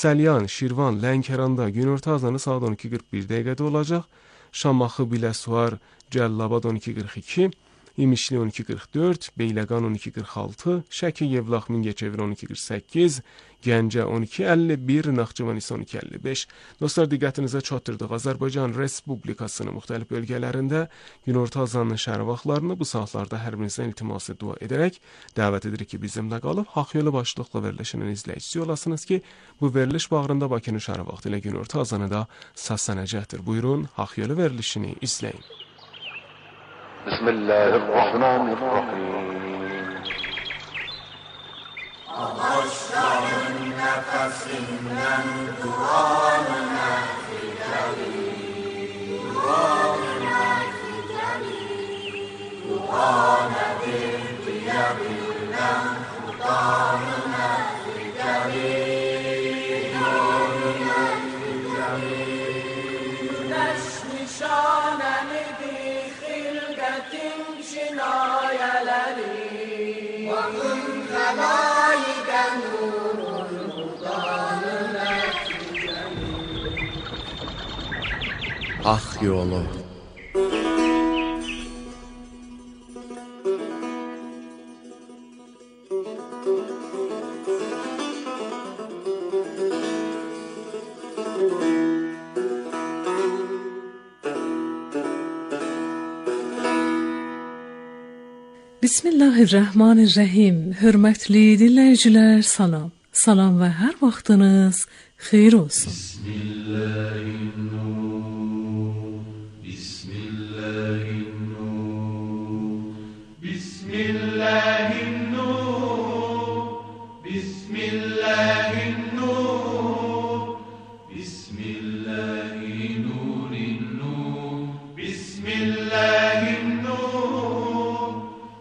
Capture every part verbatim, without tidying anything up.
Səlyan, Şirvan, Lənkəranda günorta azanı saat on iki qırx bir dəqiqədə olacaq. Şamaxı, Biləsuvar, Cəllabad on iki qırx iki, İmişli on iki qırx dörd, Beyləqan on iki qırx altı, Şəki, Yevlax, Mingəçevir on iki qırx səkkiz, Gəncə on iki əlli bir, Naxçıvan isə on iki əlli beş. Dostlar, diqqətinizə çatdırdıq. Azərbaycan Respublikasının müxtəlif bölgələrində günorta azanının şəhər vaxtlarını bu saatlarda hər birinizdən iltiması dua edərək dəvət edirik ki, bizimlə qalıb Haqq Yolu başlıqla verilişinin izləyicisi olasınız ki, bu veriliş bağrında Bakının şəhər vaxtı ilə günorta azanı da səslənəcəkdir. Buyurun, Haqq Yolu verilişini izləyin. Bismillahirrahmanirrahim. Ağaçların nefesinden duanına fidelim, duanına fidelim, duanedir diyebilmem, duanına fidelim, duanına fidelim. Güneş nişanemidir hilgetin şinayeleri, vakın telayiden nurun duanına fidelim. Haqq Yolu. Bismillahirrahmanirrahim. Hörmətli dinləyicilər, salam. Salam və hər vaxtınız xeyir olsun. Bismillahirrahmanirrahim. Bismillahirrahmanirrahim. Bismillahirrahmanirrahim. Bismillahirrahmanirrahim. Bismillahirrahmanirrahim. Bismillahirrahmanirrahim.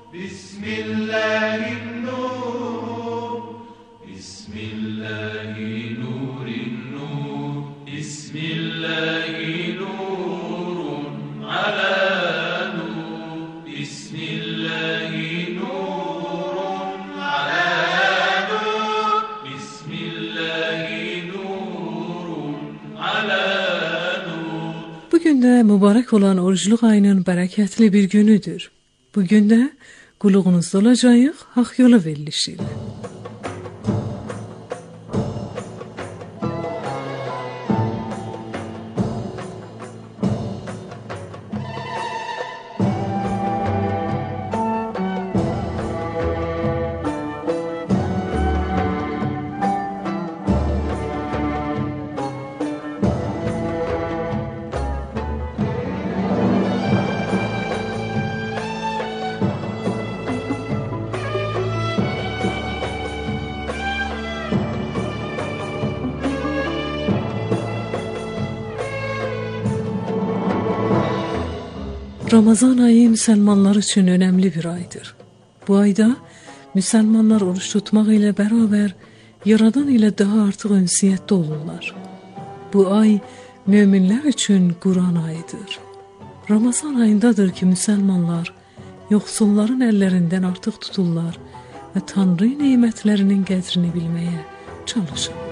Bismillahirrahmanirrahim. Bismillahirrahmanirrahim. Bismillahirrahmanirrahim. Ala nur. Bismillahirrahmanirrahim. Ala nur. Bismillahirrahmanirrahim. Ala nur. Bugün də mübarək olan orucluq ayının bərəkətli bir günüdür. Bugün də qulluğunuzda olacağıq Haqq Yolu verilişi ilə. Ramazan ayı müsəlmanlar üçün önəmli bir aydır. Bu ayda müsəlmanlar oruç tutmaq ilə bərabər Yaradan ilə daha artıq ünsiyyətdə olurlar. Bu ay möminlər üçün Quran ayıdır. Ramazan ayındadır ki, müsəlmanlar yoxsulların əllərindən artıq tuturlar və Tanrı nemətlərinin qədrini bilməyə çalışırlar.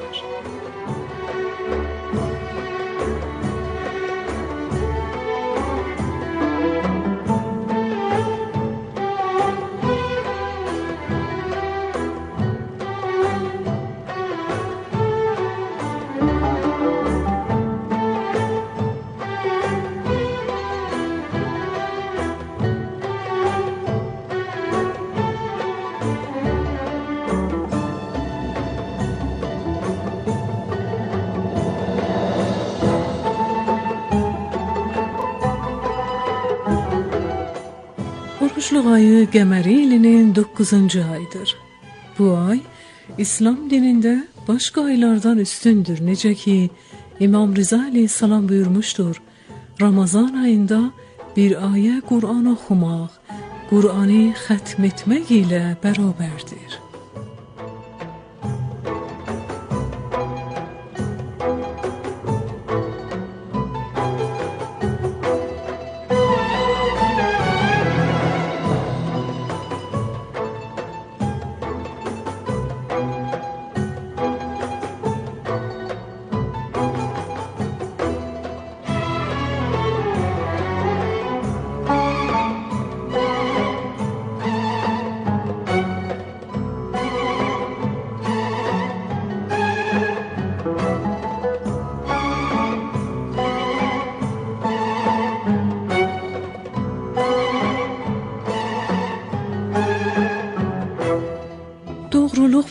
Oruçluq ayı qəməri ilinin doqquzuncu ayıdır. Bu ay İslam dinində başqa aylardan üstündür. Necə ki İmam Rıza əleyhissalam buyurmuşdur: Ramazan ayında bir ayə Qur'an oxumaq, Qur'anı xətm etmək ilə bərabərdir.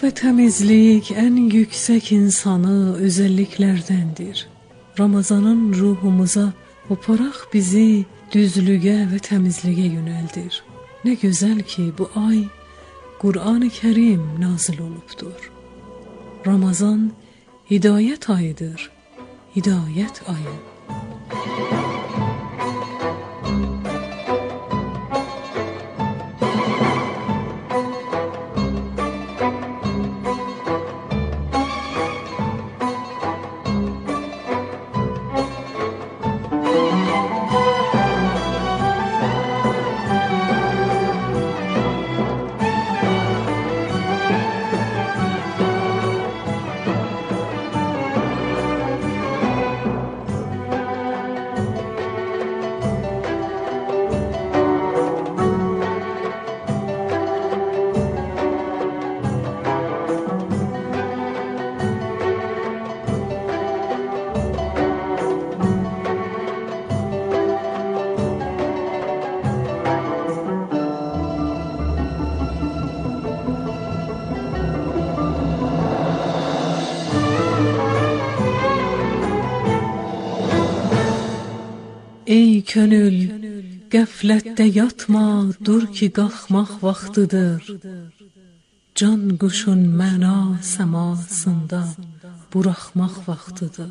ve temizlik en yüksek insanı özelliklerdendir. Ramazanın ruhumuza oparak bizi düzlüğe ve temizliğe yöneldir. Ne güzel ki bu ay Kur'an-ı Kerim nazil olupdur. Ramazan hidayet ayıdır, hidayet ayı. Ey könül, qəflətdə yatma, dur ki qalxmaq vaxtıdır. Can quşun məna səmasında buraxmaq vaxtıdır.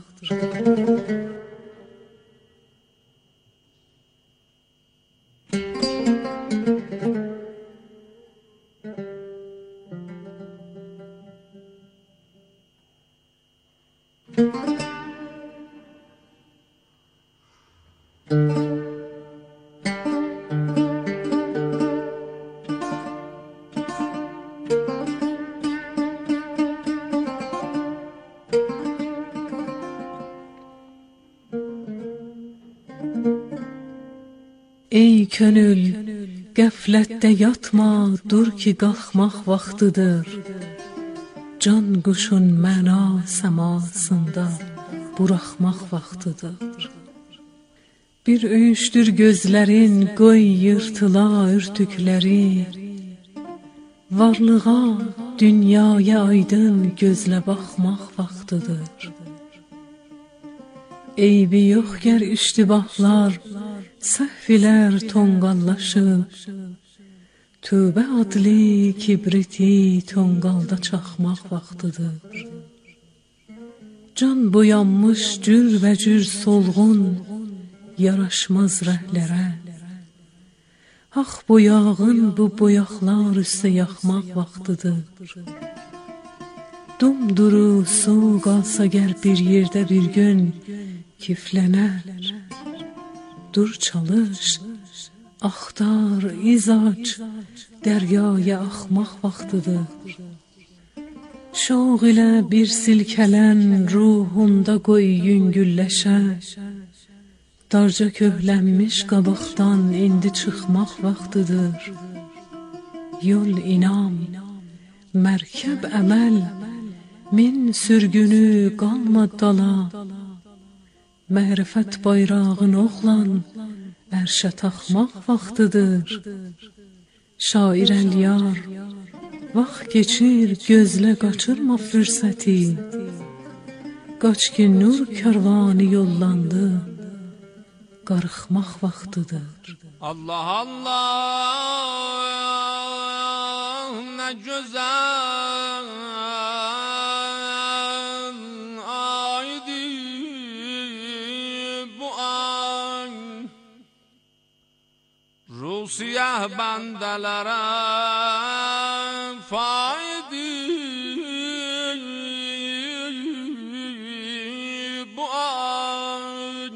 Ey könül, qəflətdə yatma, dur ki qalxmaq vaxtıdır. Can quşun məna səmasında buraxmaq vaxtıdır. Bir öyüşdür gözlərin, qoy yırtıla örtükləri. Varlığa, dünyaya aydın gözlə baxmaq vaxtıdır. Eybi yox gər iştibahlar, səhvilər tonqallaşıb, tövbə adlı kibriti tonqalda çaxmaq vaxtıdır. Can boyanmış cür və cür solğun, yaraşmaz rəhlərə. Ax boyağın bu boyaqlar üstə yaxmaq vaxtıdır. Dumduru su qalsa gər bir yerdə bir gün kiflənər. Dur çalış, axtar, iz aç, dəryaya axmaq vaxtıdır. Şoq ilə bir silkələn, ruhunda qoy yüngülləşə. Darca köhlənmiş qabaqdan indi çıxmaq vaxtıdır. Yol inam, mərkəb əməl, min sürgünü qalma dala. Mərifət bayrağın oğlan, ərşə taxmaq vaxtıdır. Şair əlyar, vaxt keçir, gözlə qaçırma fürsəti. Qaç ki nur kərvanı yollandı, qarıxmaq vaxtıdır. Allah Allah, nə gözəl siyah bandalara faydi bu an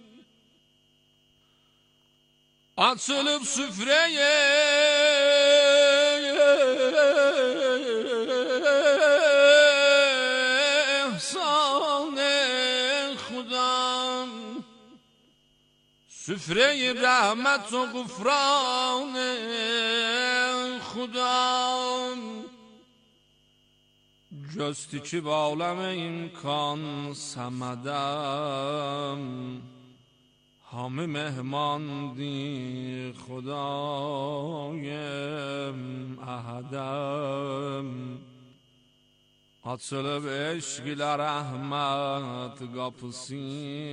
açılıp süfreye süfre-i rahmet و غفران خدام جستی که با عالم امکان سمدم همه مهمان دی خدایم احدم Açılıb eşq ilə rəhmət qapısı,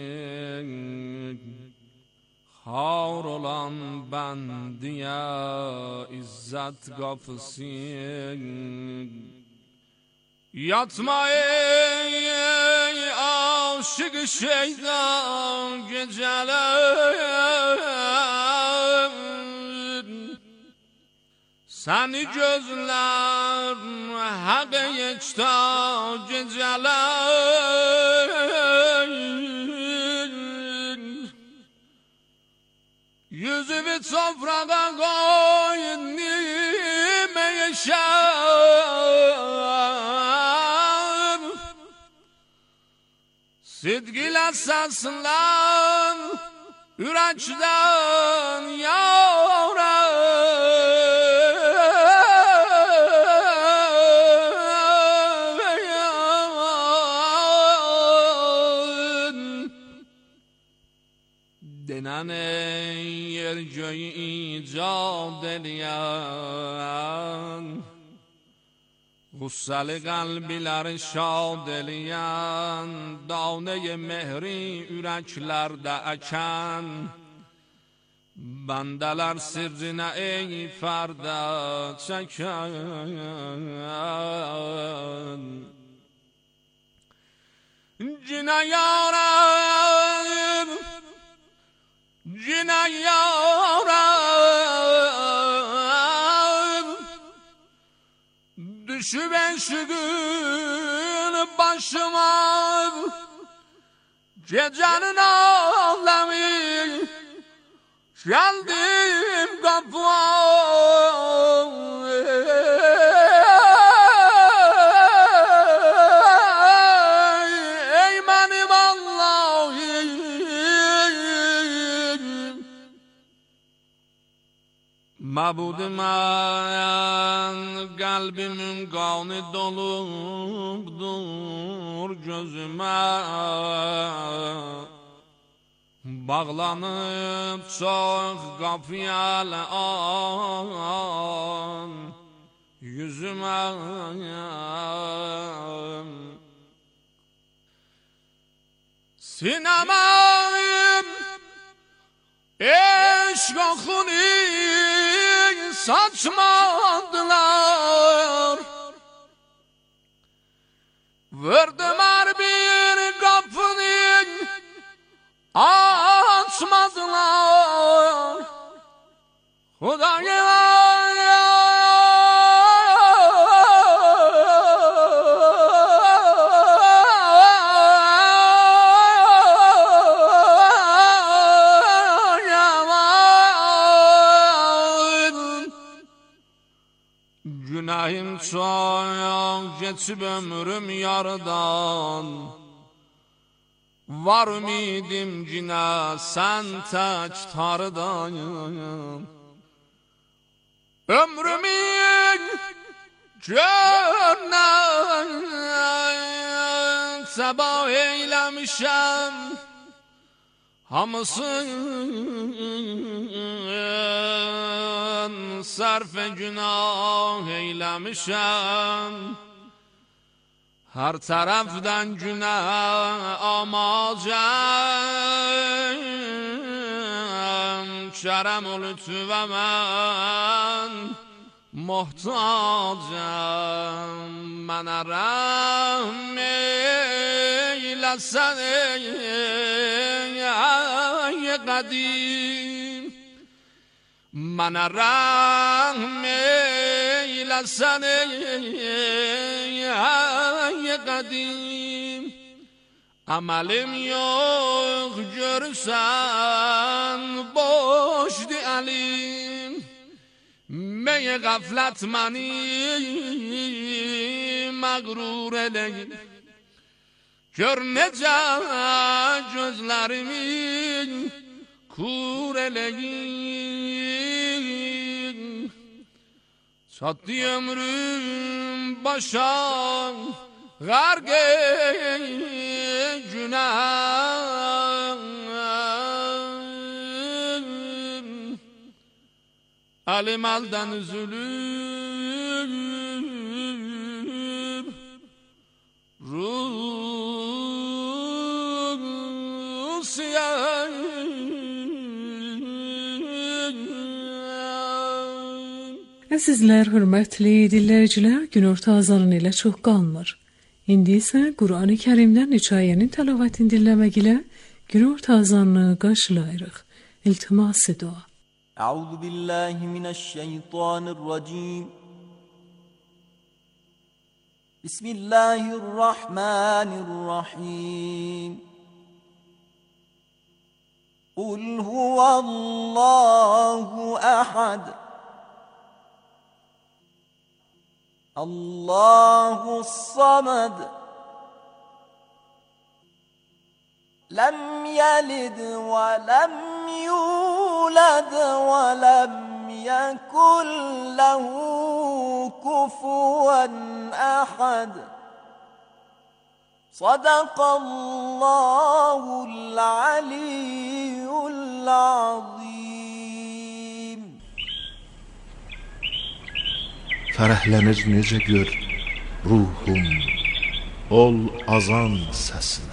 xar olan bəndiyə izzət qapısı. Yatma ey aşık şeytan geceler, seni gözler hak yekta geceler. Yüzümü toprağa koy nime yaşar, sidgiyle saslan yürekten yavrum. Denen yer göğü icad ediyen, Gussali kalbiler şad ediyen, Dane mehri yüreklerde eken, Bendeler sirrine ey ferde çeken. Cine yarar, cine yarar, düşüp eşgün başıma, gecenin alemi, geldim kapıma. Mabudum ben, kalbimin kanı doludur gözüme, bağlanıp çok kapıyalı an yüzüme. Sinemayım eşk okunu saçmadılar, vurdum her bir kapını açmadılar. Hudaya günahım çok, geçip ömrüm yarıdan, var ümidim cina sen tek tardan. Ömrümün cennet sabah eylemişem, hamısın sarf günah eylemişem. Her taraftan günah amacım, şerem ol lütfe ben muhtacım. Bana rahm eylesen ey kadim, bana rahm eylesen ey kadim. Amelim yok görsen boş diyelim, meye gaflet mani mağrur edeyim. Gör nece gözlerimin kur eleyim. Çattı ömrüm başa garg günah. Alim aldan üzülür, Əzizlər, hörmətli dinləyicilər, günorta azanı ilə çox qalmır. İndi isə Qurani Kərimdən hekayənin təlavətini dinləmək ilə günorta azanını qarşılayırıq. İltimas dua. Əuzu billahi minəşşeytanirracim. Bismillahirrahmanirrahim. Qul huvallahu əhəd. Allahus samad. Lem yelid ve lem yulad ve lem yekun lehu kufuven ahad. Sadakallahul aliyyul azim. Fərəhlənir necə gör ruhum, ol azan səsinə.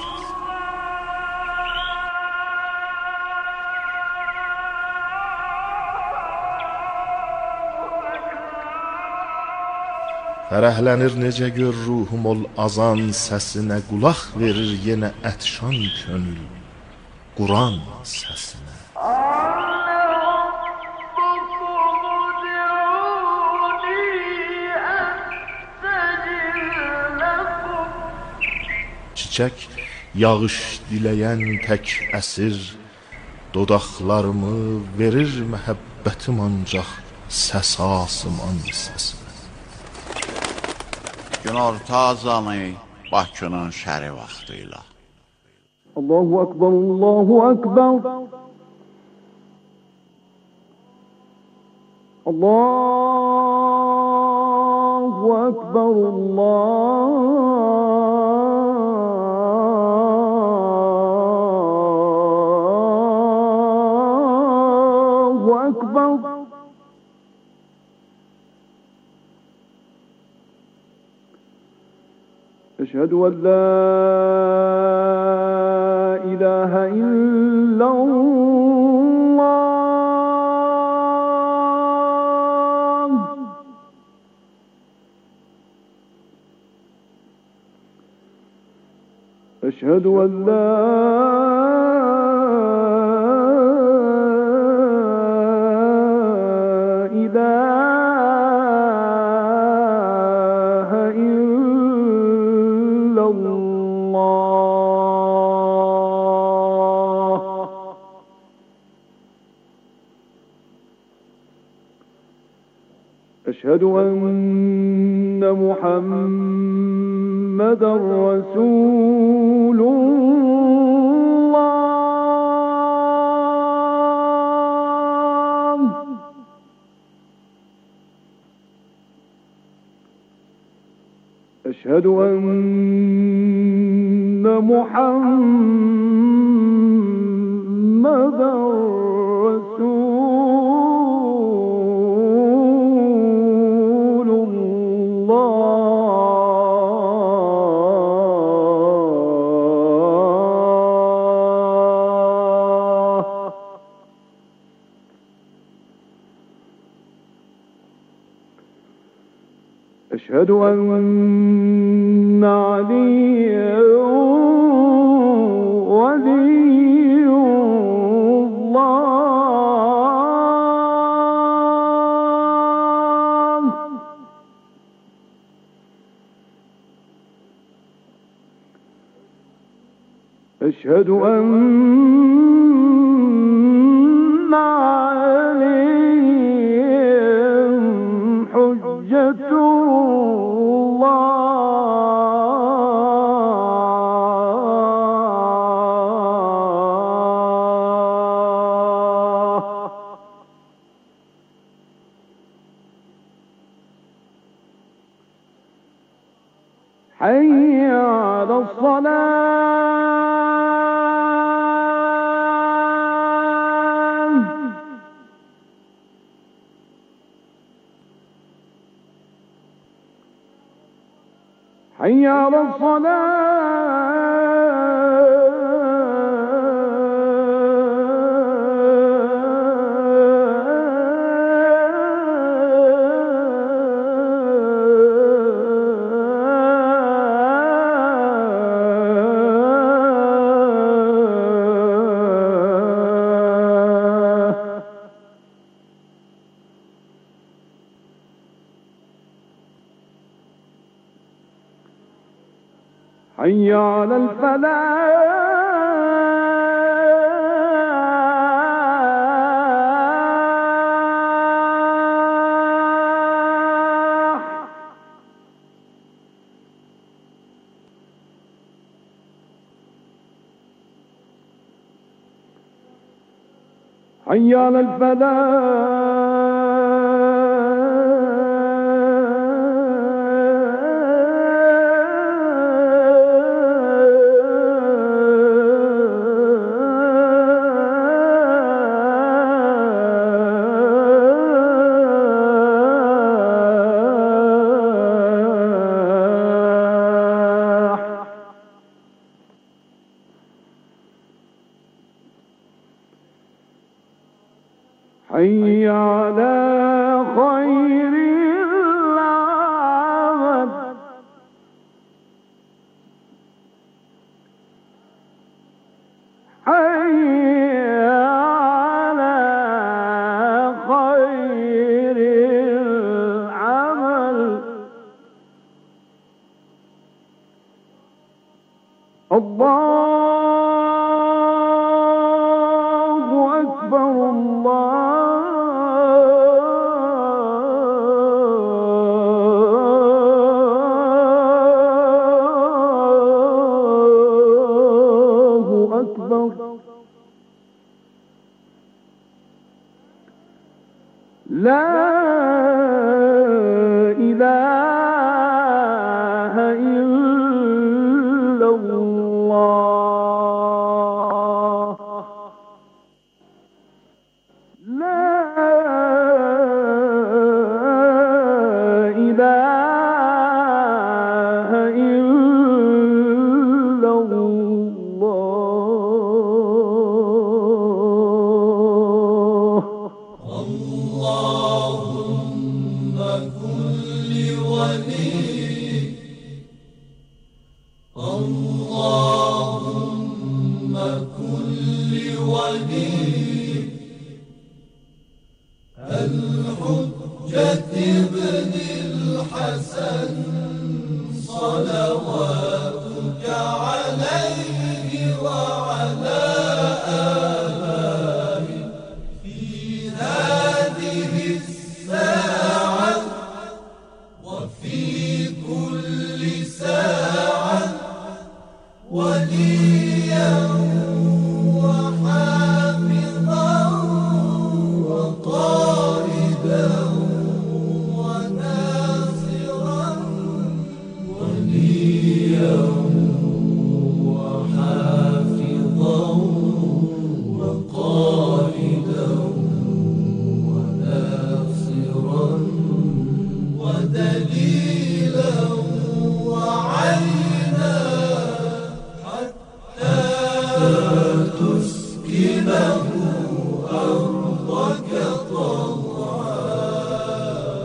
Fərəhlənir necə gör ruhum, ol azan səsinə. Qulaq verir yenə ətşan könül Quran səsinə. Çiçək yağış diləyən tək əsir, dodaqlarımı verir məhəbbətim ancaq səs asıman səsinə. Günorta azanı Bakının şəri vaxtıyla. Allahu Akbar, Allahu Akbar. Allahu Akbar, Allahu Akbar. أشهد أن لا إله إلا الله. أشهد أن لا أشهد أن محمدًا رسول الله. أشهد أن محمدًا رسول أشهد أن عليا ولي الله. أشهد أن عليهم حجة حي على الصلاة. حي على الصلاة. حي على الفلاح حي على الفلاح حي على خير العمل حي على خير العمل الله أكبر الله لا إله إلا الله لا إله إلا الله اللهم كل ولي اللهم كل ولي الحجة ابن الحسن صلواتك عليه وعلى آله في هذه الساعة وفي كل ساعة وليا وحافظا وقائدا وناصرا وليا وحافظا وقائدا وناصرا ودليلا وعينا حتى تسكنه أرضك طوعا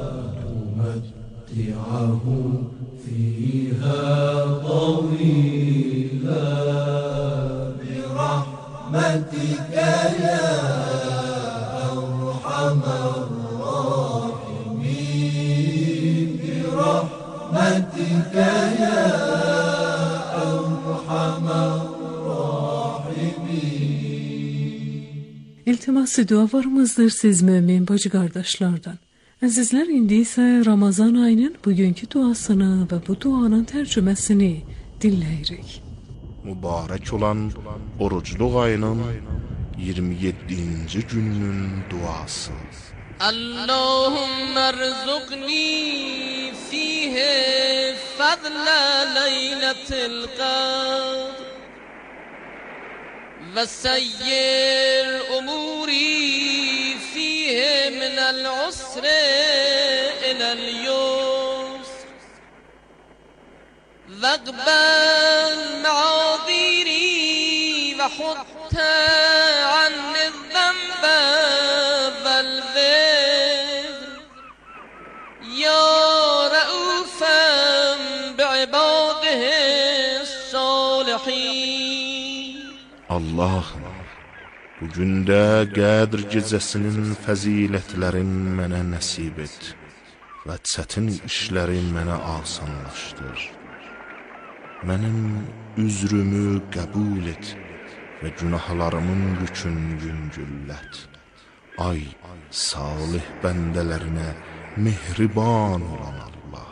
تمتعه فيها طويلا برحمتك يا أرحم الراحمين برحمتك يا أرحم الراحمين. İltiması dualarımızdır siz mümin bacı kardeşlerden. Azizler, indi ise Ramazan ayının bugünkü duasını ve bu duanın tercümesini dinleyirik. Mübarek olan oruçluq ayının iyirmi yeddinci gününün duası. اللهم ارزقني فيه فضل ليلة القدر وسير أموري فيه من العسر إلى اليسر واقبل معاذيري وحط عني الذنب والوزر يا رؤوفا بعباده الصالحين. Allahım, bu gündə Qədr gecəsinin fəzilətlərin mənə nəsib et və çətin işləri mənə asanlaşdır. Mənim üzrümü qəbul et və günahlarımın yükünü yüngüllət. Ay, salih bəndələrinə mehriban olan Allah.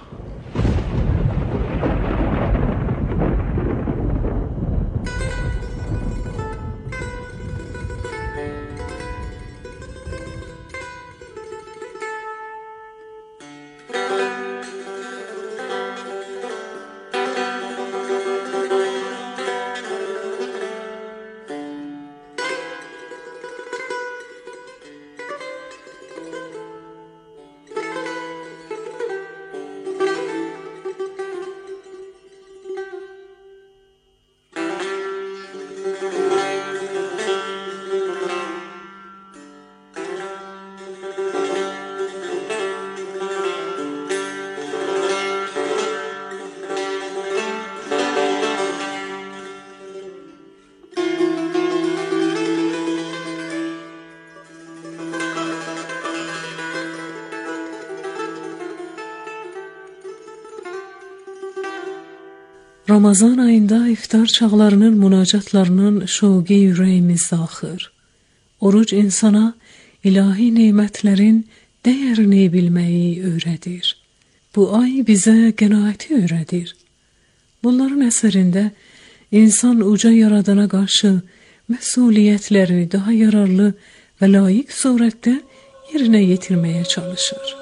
Ramazan ayında iftar çağlarının münacatlarının şoğu ürəyimizdə axır. Oruc insana ilahi nemətlərin dəyərini bilməyi öyrədir. Bu ay bizə qənaəti öyrədir. Bunların əsərində insan uca yaradana qarşı məsuliyyətləri daha yararlı və layiq surətdə yerinə yetirməyə çalışır.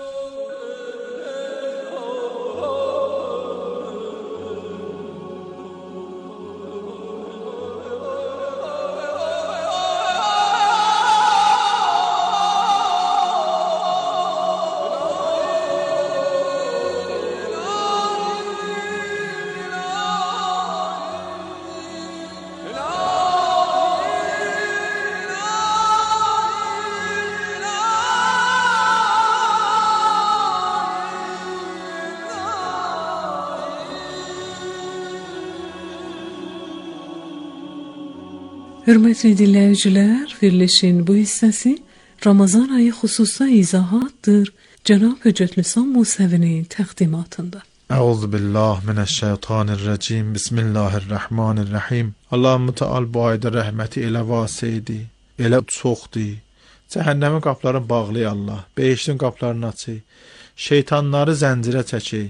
Hörmətli dinləyicilər, verilişin bu hissəsi Ramazan ayı xüsusa izahatdır Cənab Höccət Lisan Musəvinin təqdimatında. Əuzu billah minəşşeytanirracim. Bismillahirrahmanirrahim. Allah-u Teala bu ayda rəhməti elə vaseydi, elə çoxdur. Cəhənnəmin qapılarını bağlay Allah, behiştin qapılarını açı, şeytanları zəncirə çəki.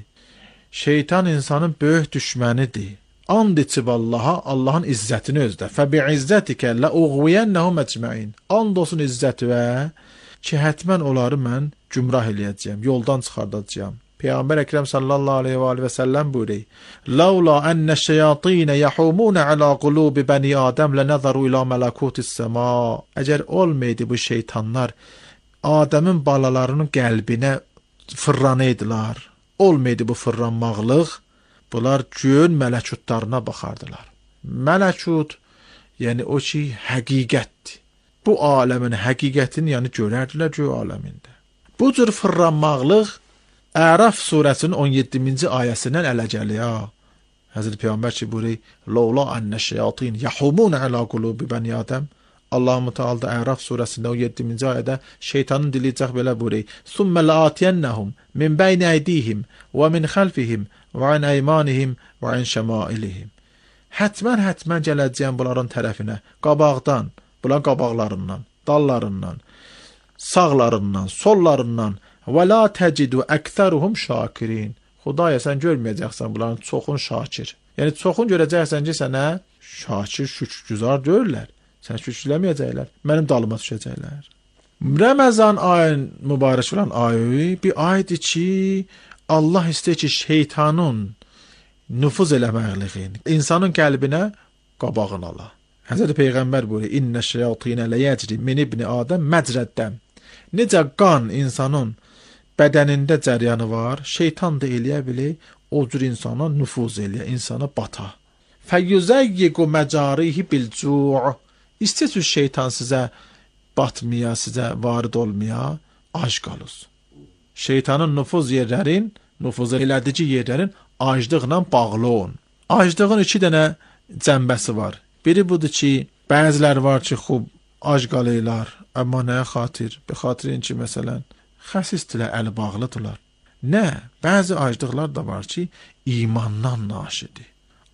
Şeytan insanın böyük düşmənidir. And içib Allaha, Allahın izzətini özdə. Fəbi'izzətikə ləuğviyənnəhum əcməin. And olsun izzətivə ki, hətmən onları mən gümrah eləyəcəyəm, yoldan çıxardacağım. Peyğəmbər Əkrəm sallallahu aleyhi və aleyhi və səlləm buyuruyor. Laula ennə şeyatinə yəhumunə alə qulubi bəni Adəm lənəzəru ilə mələkutis səma. Əgər olmaydı bu şeytanlar Adəmin balalarının qəlbinə fırranaydılar, olmaydı bu fırranmaqlıq, bunlar göyün mələkutlarına baxardılar. Mələkut, yəni o ki, həqiqətdir. Bu aləmin həqiqətini, yəni görərdilər göy aləmində. Bu cür fırranmaqlıq Əraf surəsinin on yeddinci ayəsindən ələ gəlir. Həzrət Peyğəmbər ki, buyuruyor, Laula ennə şeyatin yəhumunə alə qulubi bəni Adəm. Allah-u Teala Əraf surəsində on yeddinci ayədə şeytanın diliyəcək belə buyuruyor. Sümmə ləatiyənnəhum min bəyni əydihim və min xəlfihim və an əymanihim və an şəmailihim. Hətmən hətmən gələcəyəm bunların tərəfinə, qabaqdan, bunların qabaqlarından, dallarından, sağlarından, sollarından və la təcidu əksəruhum şakirin. Xudaya sən görməyəcəksən bunların çoxun şakir. Yəni çoxun görəcəksən ki, sənə şakir, şükrgüzar deyirlər. Sən şükrləməyəcəklər, mənim dalıma düşəcəklər. Ramazan ayın mübarək olan ayı bir aydır ki, Allah istəyir ki, şeytanın nüfuz eləməqliğini, insanın qəlbinə qabağını ala. Həzrət Peyğəmbər buyuruyor, İnnə şeyatinə ləyəcri min ibni Adəm məcrəddəm. Necə qan insanın bədənində cəryanı var, şeytan da eləyə bilir, o cür insana nüfuz eləyə, insana bata. Fəyyüzəyyiqu məcarihi bilcu'. İstəyirsiniz şeytan sizə batmaya, sizə varid olmaya, ac qalız. Şeytanın nüfuz yerlərin, nüfuz elədici yerlərin aclıqla bağlı olun. Aclığın iki dənə cəmbəsi var. Biri budur ki, bəzilər var ki, xub, ac qalırlar, amma nəyə xatir? Bir xatirin ki, məsələn, xəsisdirlər, əli bağlıdırlar. Nə? Bəzi aclıqlar da var ki, imandan naşidir.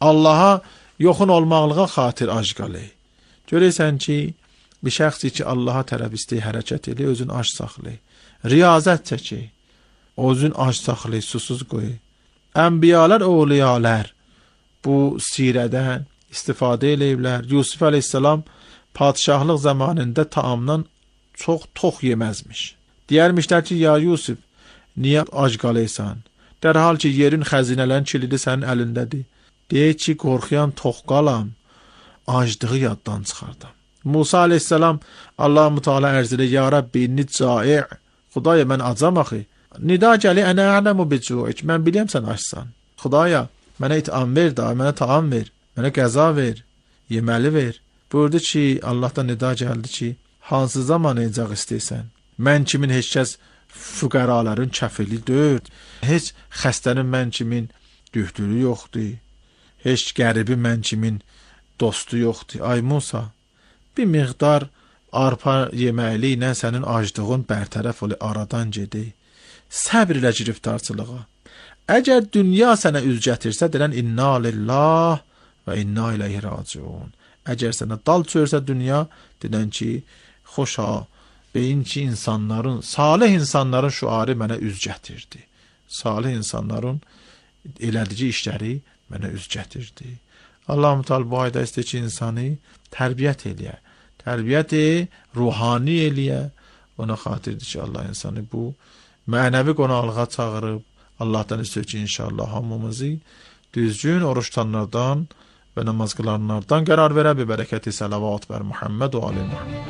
Allaha yoxun olmaqlığa xatir ac qalay. Görürsən ki, bir şəxs ki Allaha tərəf istəyi hərəkət edir, özün ac saxlay. Riyazət çəkir. Özün ac saxlay, susuz qoy. Ənbiyalar, ovliyalar bu sirədən istifadə eləyiblər. Yusuf əleyhissalam padişahlıq zamanında taamdan çox tox yeməzmiş. Deyərmişlər ki, ya Yusuf, niyə ac qalaysan? Dərhal ki, yerin xəzinələrin kilidi sənin əlindədir. Deyək ki, qorxuyan tox qalam, acdığı yaddan çıxardım. Musa aleyhissalam Allah-u Teala ərz edir, ya Rabbi, inni cai', Xudaya, mən acam axı. Nida gəli, ənə ələmu bicu'ik, mən biləm sən açsan. Xudaya, mənə it'am ver da, mənə taam ver, mənə qəza ver, yeməli ver. Buyurdu ki, Allahdan nida gəldi ki, hansı zaman ecaq istəysən? Mən kimin heç kəs füqəraların kəfili deyil. Heç xəstənin mən kimin dühdürü yoxdur. Heç qəribi mən kimin dostu yoxdur. Ay Musa, bir miqdar arpa yeməkli ilə sənin acdığın bərtərəf ola aradan gedi. Səbr ilə giriftarçılığa. Əgər dünya sənə üz gətirsə, deyən inna lillah və inna ileyhi raciun. Əgər sənə dal çörsə dünya, deyən ki, xoşa, beyin ki insanların, salih insanların şuarı mənə üz gətirdi. Salih insanların elədici işləri mənə üz gətirdi. Allah-u Teala bu ayda istəyir ki, insanı tərbiyyət eləyə. Tərbiyyət ruhani eləyə. Ona xatirdir ki, Allah insanı bu mənəvi qonaqlığa çağırıb, Allahdan istəyir ki, inşallah hamımızı düzgün oruç tutanlardan və namaz qılanlardan qərar verə, bi bərəkəti salavat bər Muhammed və ali Muhammed.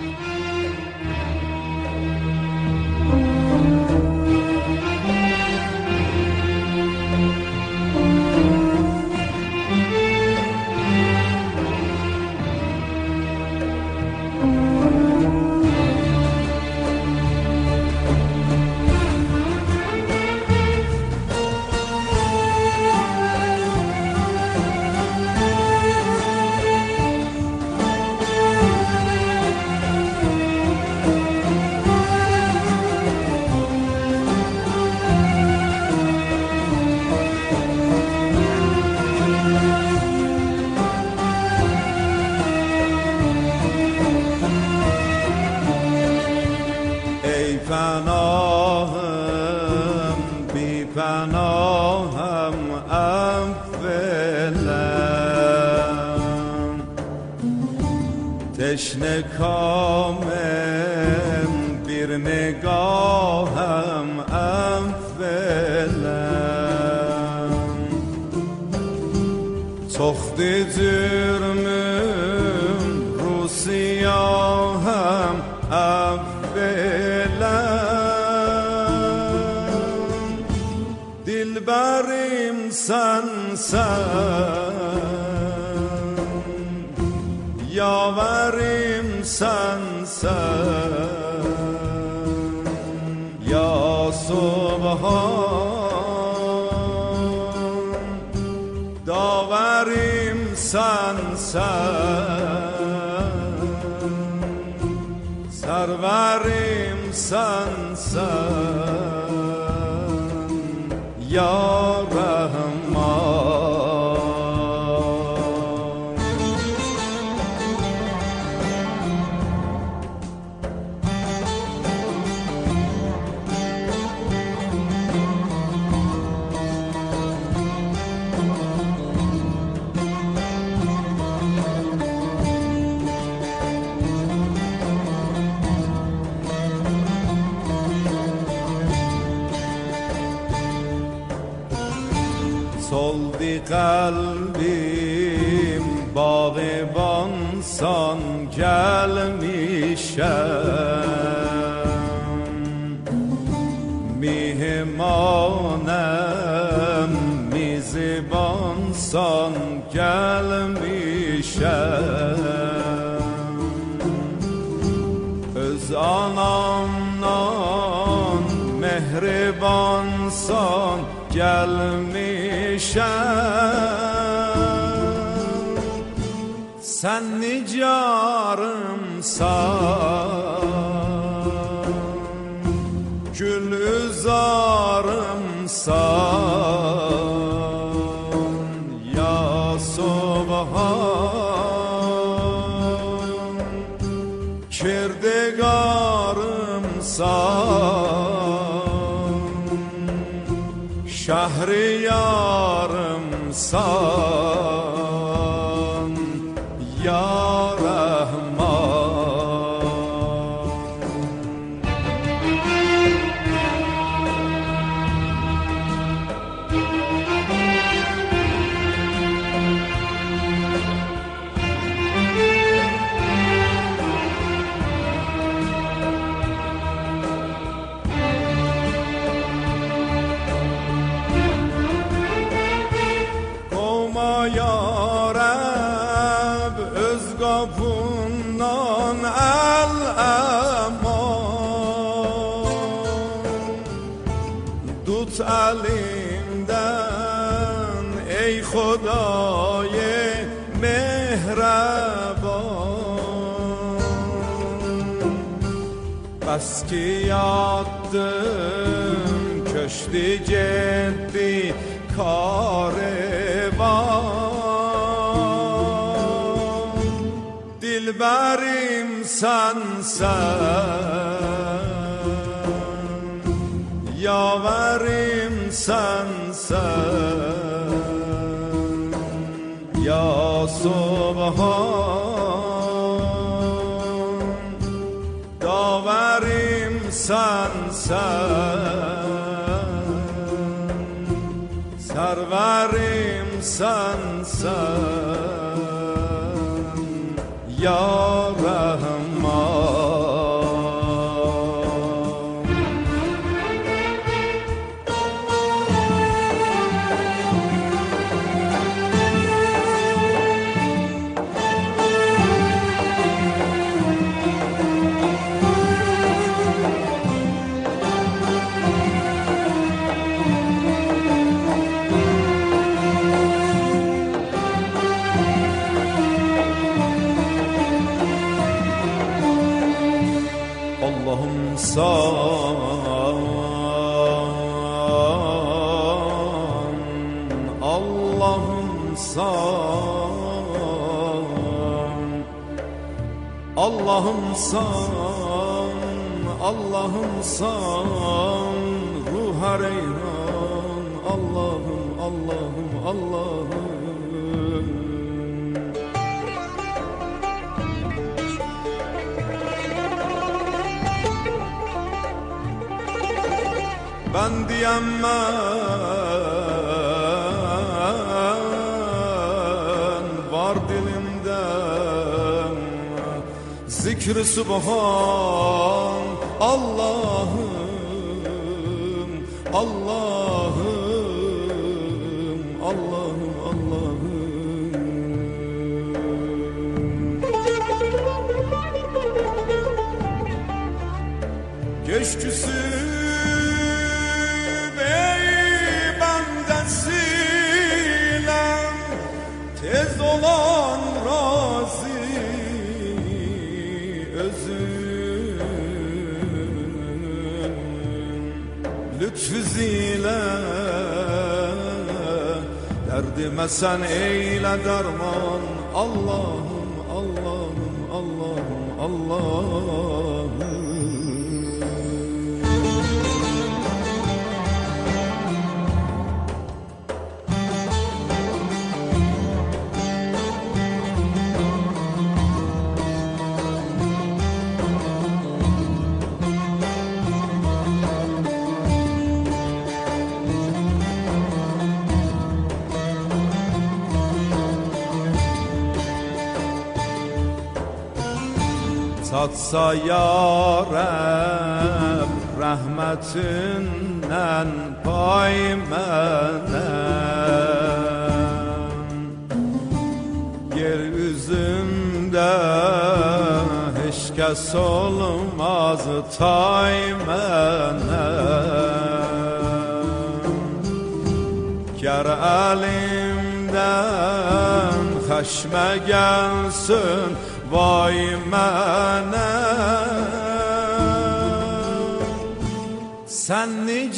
پناهم بی پناهم اولم تشنه کامم بیر نگاهم اولم تخت جرمم رو سیاهم دلبریم سن سن یاوریم سن سن یا سبحان داوریم سن سن سروریم سن سن یا رحمان. soldi kalbim bağban san gelmişem mihmanem mizban san gelmişem öz anamdan mehriban san gelmişem sen nicarımsan gülüzarımsan ya so کردگارمسان شهریارمسان یا رحمان. Ya Rab öz qapından əl-əman tut əlimdən ey Xuday mehraban. Bəs ki yatdım köşdü getdi karvan, dilberim sensen, yaverim sensen, ya Subhan, daverim sensen, serverim sensen, ya Rahman. Allah'ım san, Allah'ım san, Allah'ım san, Allah'ım san, ruh reyhan, Allah'ım, Allah'ım, Allah'ım. Ben diyemem var dilimde zikr-i subhan, Allah'ım, Allah'ım, Allah'ım, Allah'ım. Keşküsü tez olan razı özün lütfüzile derdime sen eyle derman, Allah'ım, Allah'ım, Allah'ım, Allah'ım. Tatsa ya Rab rahmetinden pay məndən, yeryüzünde hiç kes olmaz tay məndən. Ger elimden xəşmə gelsin vay mənə, sen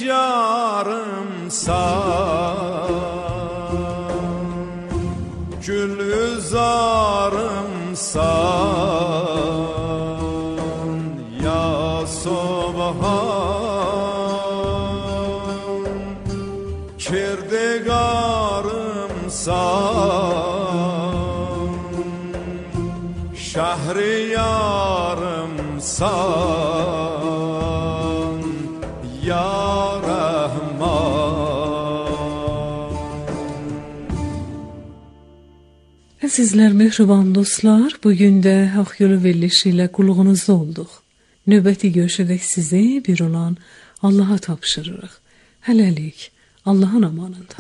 nicarımsan, gülüzarımsan, شهریارم سان یا رحمان. Əzizlər, mehriban dostlar, bugün də Haqq Yolu verilişi ilə qulluğunuzda olduq. Növbəti görüşədək sizi bir olan Allaha tapşırırıq. Hələlik, Allahın amanında.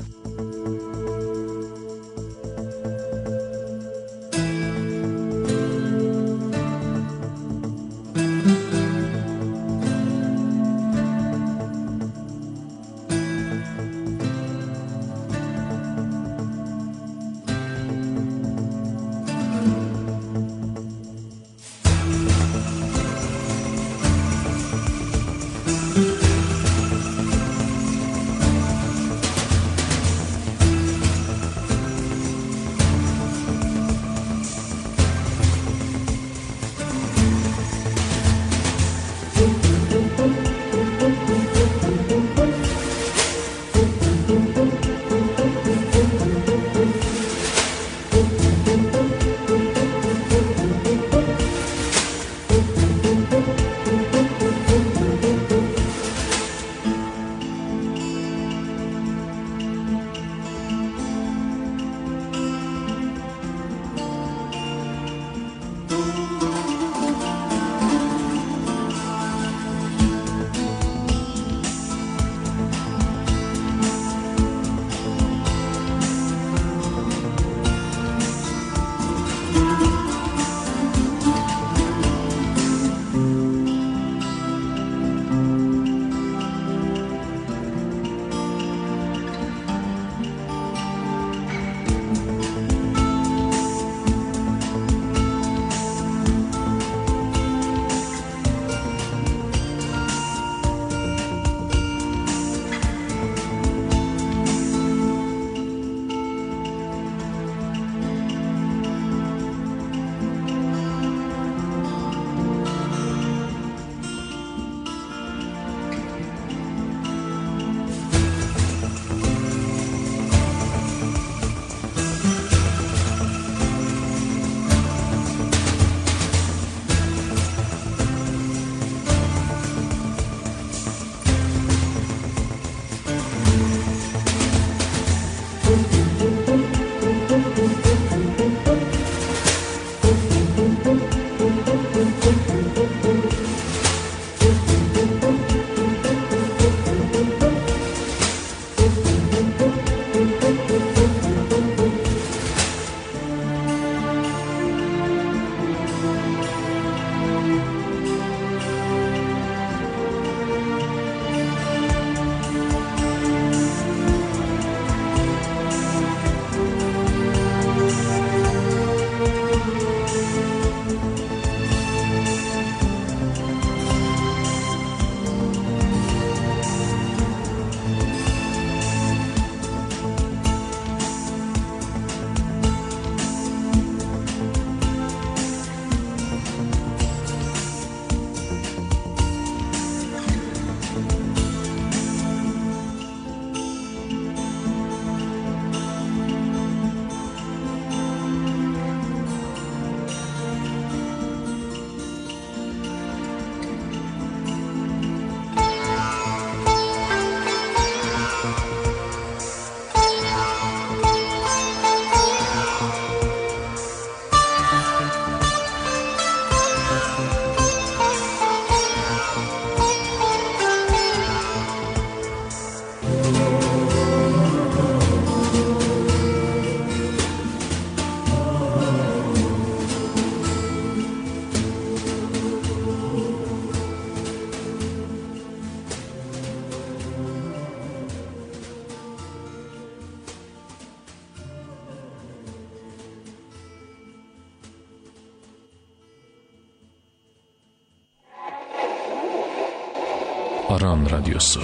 Aran Radyosu.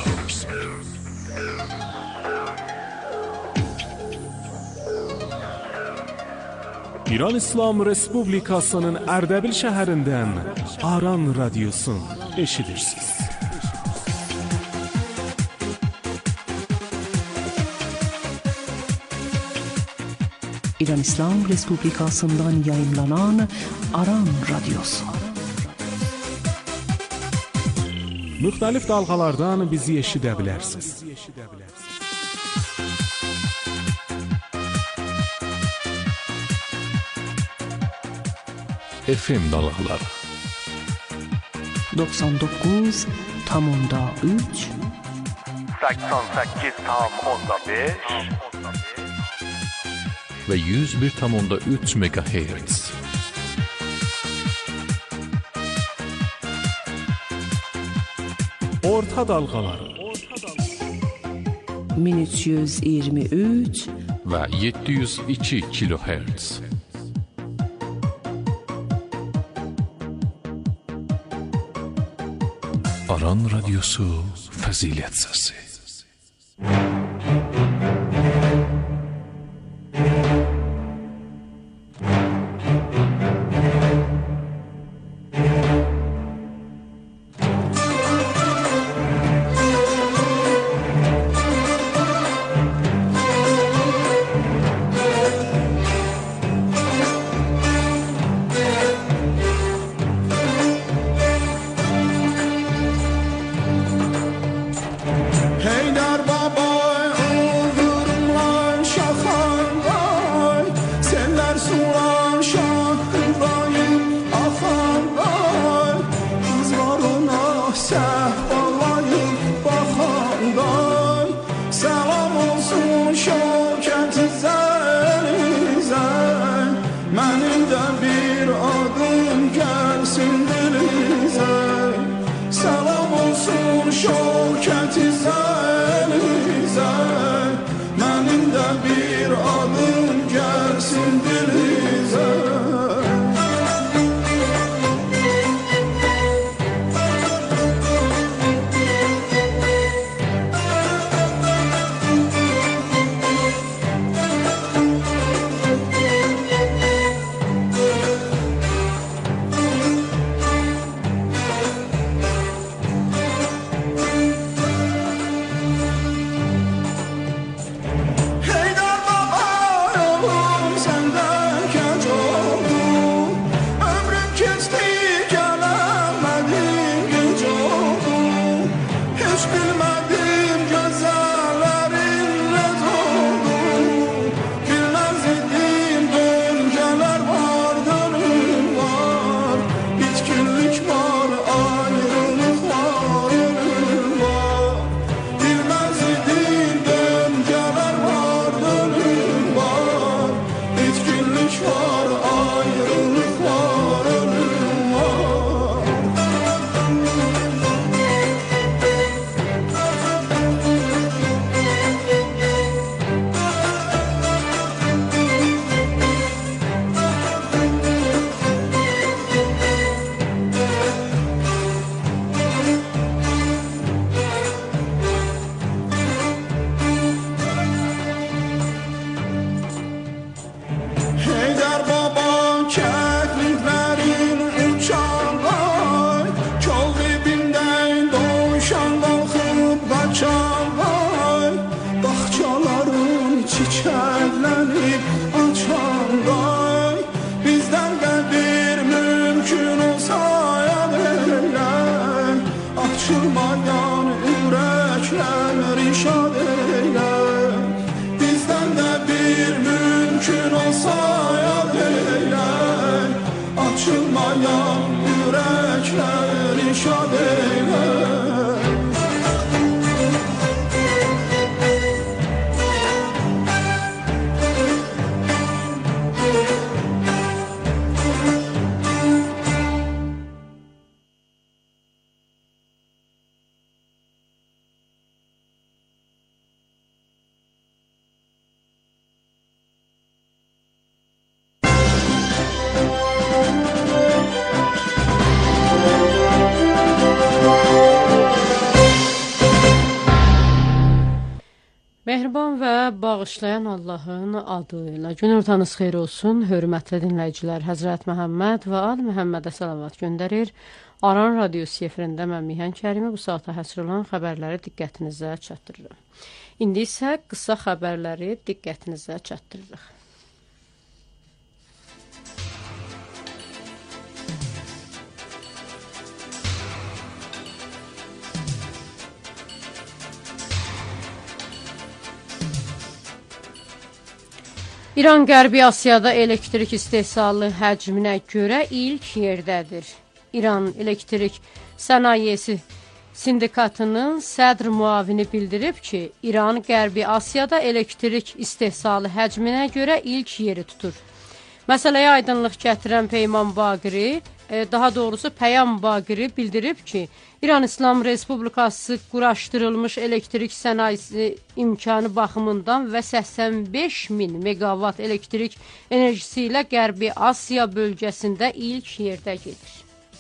İran İslam Respublikasının Ərdəbil şəhərindən Aran Radyosu eşidirsiniz. İran İslam Respublikası'ndan yayınlanan Aran Radyosu. Müxtəlif dalğalardan bizi eşidə bilərsiniz. F M dalğaları doksan dokuz tam onda üç seksen sekiz tam onda beş ve yüz bir tam onda üç megahertz. Orta dalğaları min üç yüz iyirmi üç ve yedi yüz iki kilohertz. Aran Radyosu Fazilet Sesi. Mehriban və bağışlayan Allahın adıyla günortanız xeyir olsun. Hörmətli dinləyicilər, Həzrət Məhəmməd və Ali Məhəmmədə salavat göndərir. Aran Radyosu efirində mən Mihan Kərimi bu saata həsr olan xəbərləri diqqətinizə çatdırırım. İndi isə qısa xəbərləri diqqətinizə çatdırırıq. İran Qərbi Asiyada elektrik istehsalı həcminə görə ilk yerdədir. İran Elektrik Sənayesi Sindikatının sədr müavini bildirib ki, İran Qərbi Asiyada elektrik istehsalı həcminə görə ilk yeri tutur. Məsələyə aydınlıq gətirən Peyman Baqiri, daha doğrusu Pəyam Baqiri bildirib ki, İran İslam Respublikası quraşdırılmış elektrik sənayesi imkanı baxımından və səksən beş min megavat elektrik enerjisi ilə Qərbi Asiya bölgəsində ilk yerdə gedir.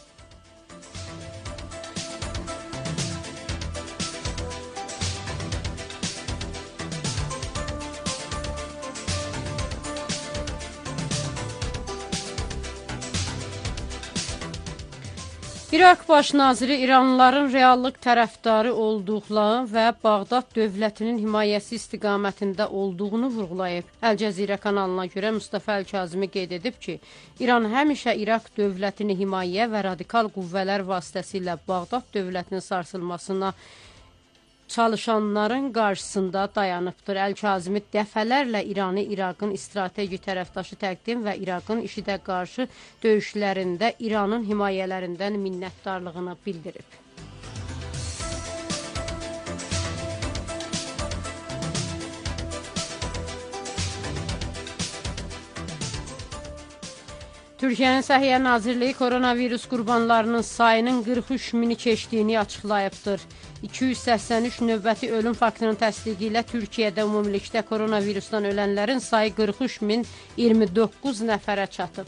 İraq baş naziri İranlıların reallıq tərəfdarı olduqları və Bağdad dövlətinin himayəsi istiqamətində olduğunu vurğulayıb. Əl Cəzirə kanalına görə Mustafa Əl-Kazimi qeyd edib ki, İran həmişə İraq dövlətini himayə və radikal qüvvələr vasitəsilə Bağdad dövlətinin sarsılmasına çalışanların qarşısında dayanıbdır. Əl-Kazimi dəfələrlə İranı İraqın strateji tərəfdaşı təqdim və İraqın IŞİDə qarşı döyüşlərində İranın himayələrindən minnətdarlığını bildirib. Türkiyənin Səhiyyə Nazirliyi koronavirus qurbanlarının sayının qırx üç mini keçdiyini açıqlayıbdır. iki yüz səksən üç növbəti ölüm faktının təsdiqi ilə Türkiyədə ümumilikdə koronavirusdan ölənlərin sayı qırx üç min iyirmi doqquz nəfərə çatıb.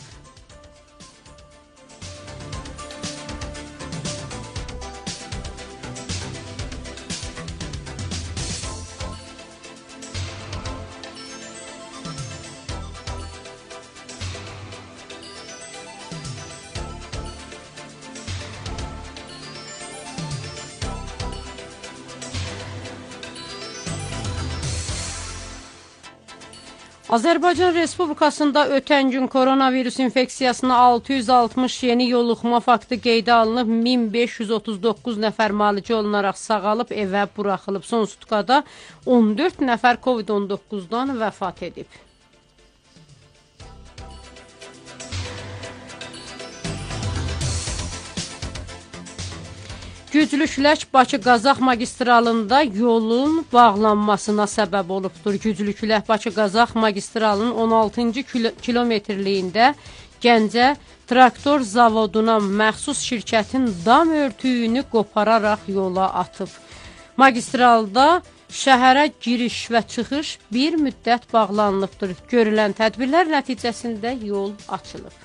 Azərbaycan Respublikasında ötən gün koronavirus infeksiyasına altı yüz altmış yeni yoluxma faktı qeydə alınıb, min beş yüz otuz doqquz nəfər müalicə olunaraq sağalıb, evə buraxılıb. Son sutkada on dörd nəfər COVID on doqquzdan vəfat edib. Güclü külək Bakı-Qazax magistralında yolun bağlanmasına səbəb olubdur. Güclü külək Bakı-Qazax magistralının on altıncı kilometrliyində Gəncə traktor zavoduna məxsus şirkətin dam örtüyünü qopararaq yola atıb. Magistralda şəhərə giriş və çıxış bir müddət bağlanılıbdır. Görülən tədbirlər nəticəsində yol açılıb.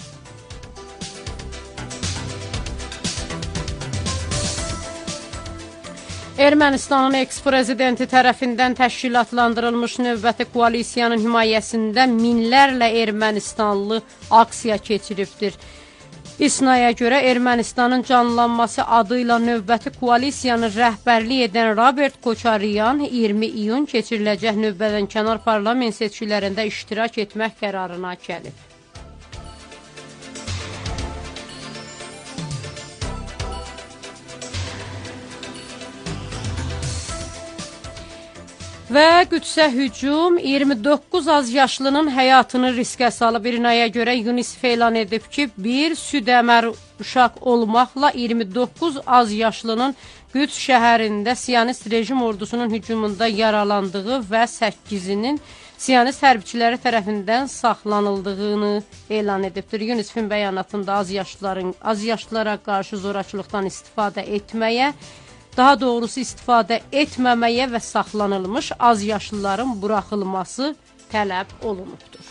Ermənistanın eks-prezidenti tərəfindən təşkilatlandırılmış növbəti koalisiyanın himayəsində minlərlə Ermənistanlı aksiya keçiribdir. İSNAya görə Ermənistanın canlanması adı ilə növbəti koalisiyanı rəhbərlik edən Robert Koçaryan iyirmi iyun keçiriləcək növbədənkənar parlament seçkilərində iştirak etmək qərarına gəlib. Və Qüdsə hücum iyirmi doqquz azyaşlının həyatını riskə salıb. İRNA-ya görə UNICEF elan edib ki, bir süd əmər uşaq olmaqla iyirmi doqquz azyaşlının Qüds şəhərində Siyonist rejim ordusunun hücumunda yaralandığı və səkkizinin Siyonist hərbçiləri tərəfindən saxlanıldığını elan edibdir. UNICEF-in bəyanatında azyaşlıların azyaşlılara qarşı zorakılıqdan istifadə etməyə, daha doğrusu istifadə etməməyə və saxlanılmış azyaşlıların buraxılması tələb olunubdur.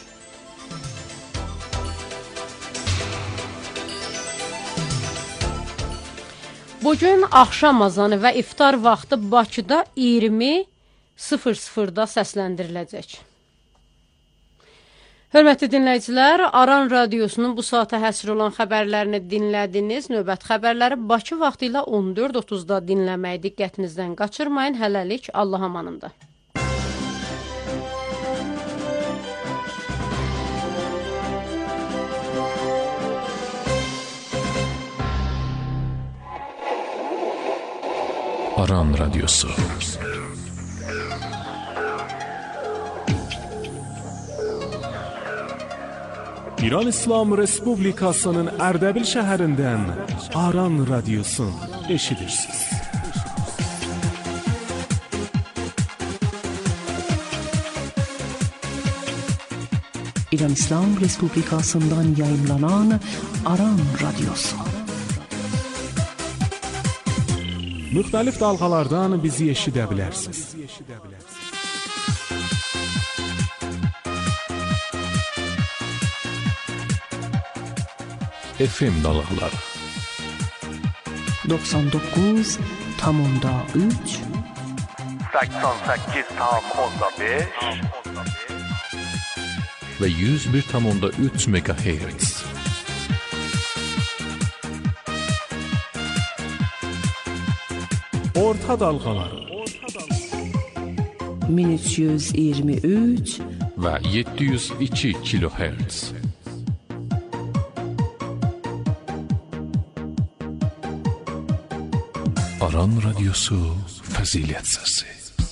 Bugün axşam azanı və iftar vaxtı Bakıda iyirmi sıfır sıfırda səsləndiriləcək. Hörmətli dinləyicilər, Aran Radiosunun bu saata həsr olan xəbərlərini dinlədiniz. Növbət xəbərləri Bakı vaxtı ilə on dörd otuzda dinləməyi diqqətinizdən qaçırmayın. Hələlik Allah amanında. Aran Radyosu. İran İslam Respublikasının Ərdəbil şəhərindən Aran Radiosu eşidirsiniz. İran İslam Respublikasından yayımlanan Aran Radyosu. Müxtəlif dalğalardan bizi eşidə bilərsiniz. F M dalğaları doksan doqquz tamında üç səksən səkkiz tam onda beş və yüz bir tam onda üç megahertz. Orta dalğaları min üç yüz iyirmi üç və yeddi yüz iki kilohertz. Aran Radyosu Fəzilət Səsi.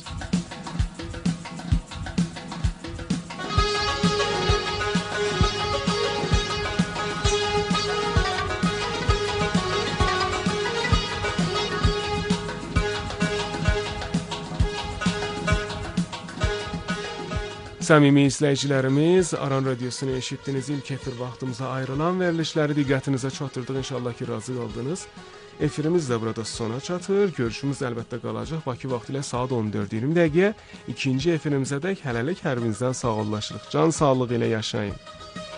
Səmimi izləyicilərimiz, Aran Radiosunu eşitdiniz. İlk efir vaxtımıza ayrılan verilişləri diqqətinizə çatdırdıq. İnşallah ki, razı qaldınız. Efirimiz də burada sona çatır. Görüşümüz əlbəttə qalacaq. Bakı vaxtı ilə saat on dörd iyirmi dəqiqə. İkinci efirimizə dək hələlik hər birinizdən sağollaşırıq. Can sağlığı ilə yaşayın.